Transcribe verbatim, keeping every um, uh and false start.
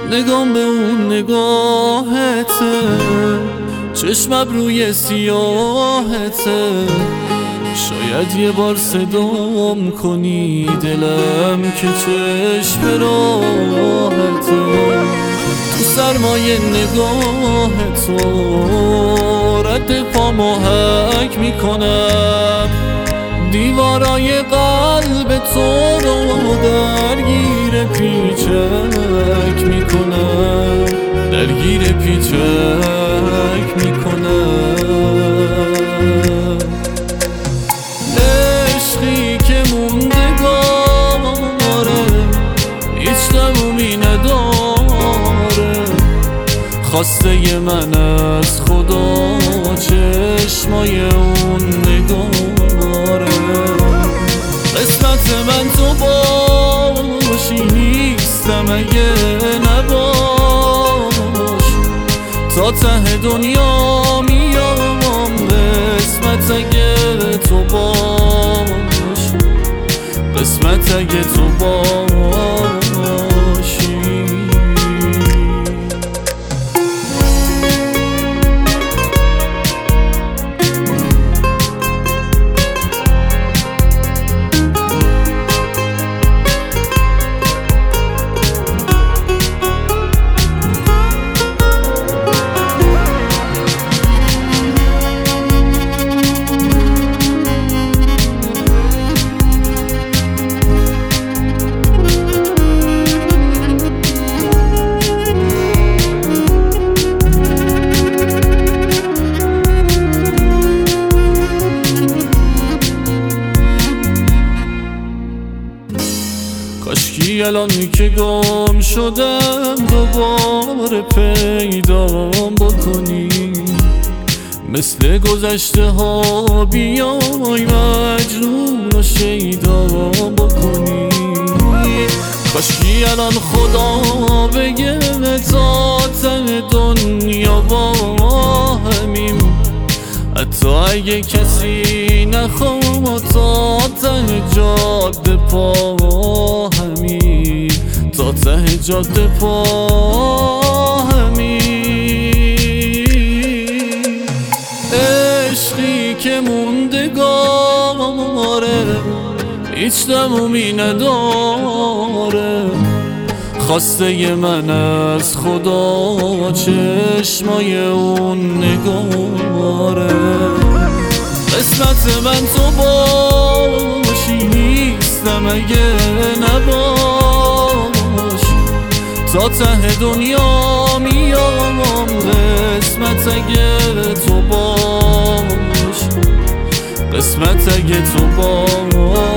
نگام به اون نگاهته، چشمم روی سیاهته. شاید یه بار صدام کنی دلم که چشم راحته. تو سرمایه نگاه تو رد پامو حک میکنم، دیوارای قلب تو رو درگیر پیچک میکنم، درگیر پیچک میکنم. عشقی که موندگاره هیچ تمومی نداره، خواسته من از خدا چشمای اون نگاره. قسمت من تو باشی نیستم اگه نباش، تا ته دنیا میام. قسمت اگه تو باش، قسمت اگه تو باشی. کاشکی الان که گم شدم دوباره پیدام بکنی، مثل گذشته ها بیای مجنون و شیدام بکنی. کاشکی الان خدا بگه تا ته دنیا با همیم، حتی اگه کسی نخواد تا ته جاده پا همی، تا ته جاده پا همی. عشقی که موندگاره هیچ تمومی نداره، خواسته من از خدا چشمای اون نگاره. قسمت من تو باشی نیستم اگه نباش، تا ته دنیا میام. قسمت اگه تو باش، قسمت اگه تو باش.